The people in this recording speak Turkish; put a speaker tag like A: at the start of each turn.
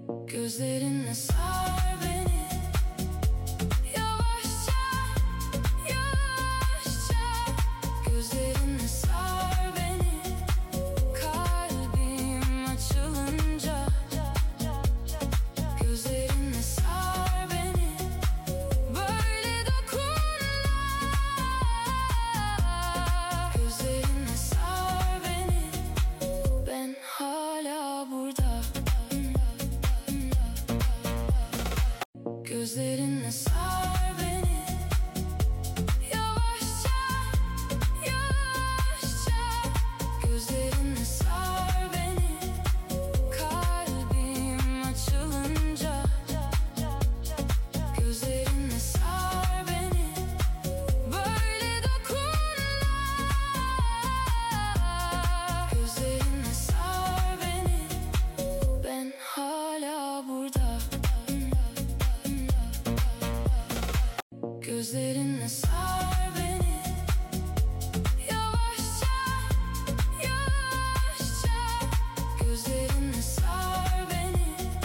A: Gözlerinle sar beni, yavaşça, yavaşça. Gözlerinle sar beni, kalbim açılınca. Gözlerinle sar beni, böyle dokunma. Gözlerinle sar beni, ben hala burada. Gözlerinle sar beni, yavaşça, yavaşça. Gözlerinle sar beni, kalbim açılınca. Gözlerinle sar beni, böyle dokunma. Gözlerinle sar beni, ben hala burada. Gözlerinle sar